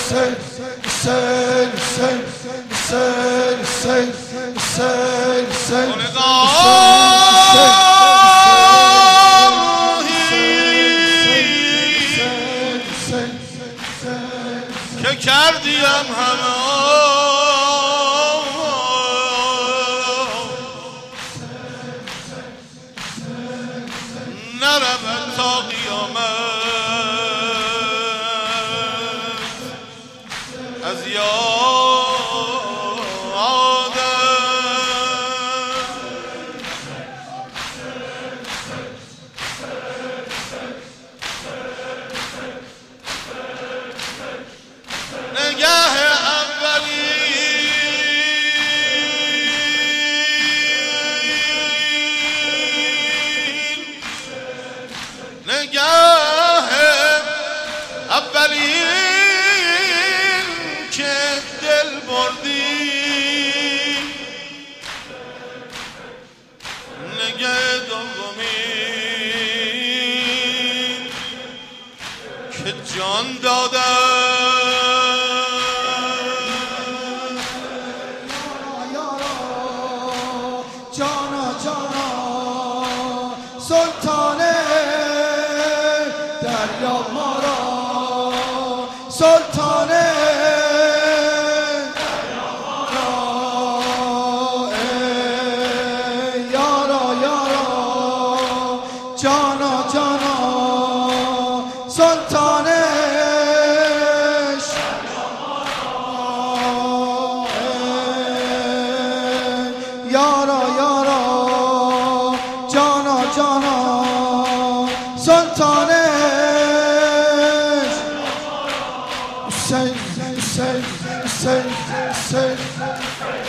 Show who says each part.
Speaker 1: که کردیم همه نرم تا قیامت از نگاه اولین که دل بردی نگاه دومین که جان دادم
Speaker 2: جانا جانا سلطان دریا مارا سلطان دریا مارا یارا یارا جانا جانا سلطان یارا یارا جانا جانا سلطانش حسین حسین حسین حسین